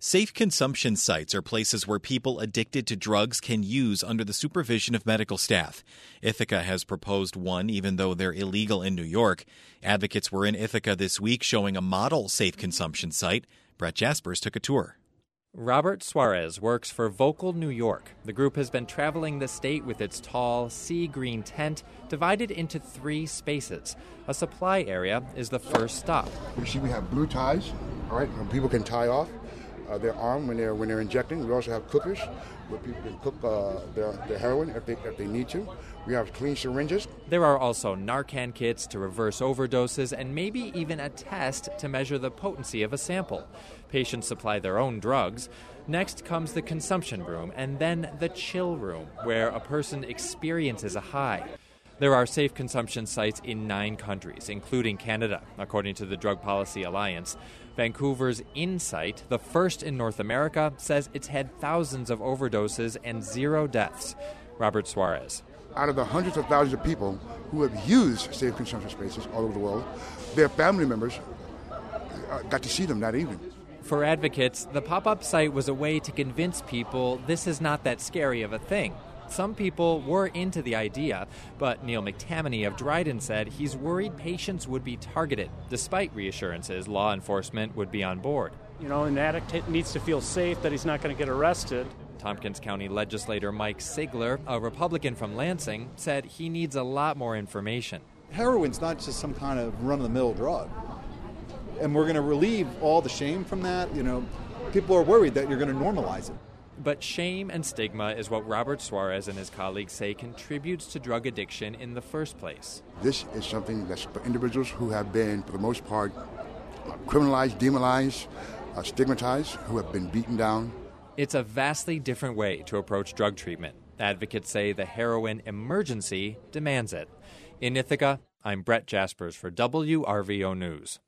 Safe consumption sites are places where people addicted to drugs can use under the supervision of medical staff. Ithaca has proposed one, even though they're illegal in New York. Advocates were in Ithaca this week showing a model safe consumption site. Brett Jaspers took a tour. Robert Suarez works for Vocal New York. The group has been traveling the state with its tall, sea green tent divided into 3 spaces. A supply area is the first stop. You see we have blue ties, all right, and people can tie off their arm when they're injecting. We also have cookers where people can cook their heroin if they need to. We have clean syringes. There are also Narcan kits to reverse overdoses and maybe even a test to measure the potency of a sample. Patients supply their own drugs. Next comes the consumption room and then the chill room, where a person experiences a high. There are safe consumption sites in 9 countries, including Canada, according to the Drug Policy Alliance. Vancouver's Insight, the first in North America, says it's had thousands of overdoses and 0 deaths. Robert Suarez. Out of the hundreds of thousands of people who have used safe consumption spaces all over the world, their family members got to see them that evening. For advocates, the pop-up site was a way to convince people this is not that scary of a thing. Some people were into the idea, but Neil McTammany of Dryden said he's worried patients would be targeted, despite reassurances law enforcement would be on board. You know, an addict needs to feel safe that he's not going to get arrested. Tompkins County legislator Mike Sigler, a Republican from Lansing, said he needs a lot more information. Heroin's not just some kind of run-of-the-mill drug. And we're going to relieve all the shame from that. You know, people are worried that you're going to normalize it. But shame and stigma is what Robert Suarez and his colleagues say contributes to drug addiction in the first place. This is something that's for individuals who have been, for the most part, criminalized, demonized, stigmatized, who have been beaten down. It's a vastly different way to approach drug treatment. Advocates say the heroin emergency demands it. In Ithaca, I'm Brett Jaspers for WRVO News.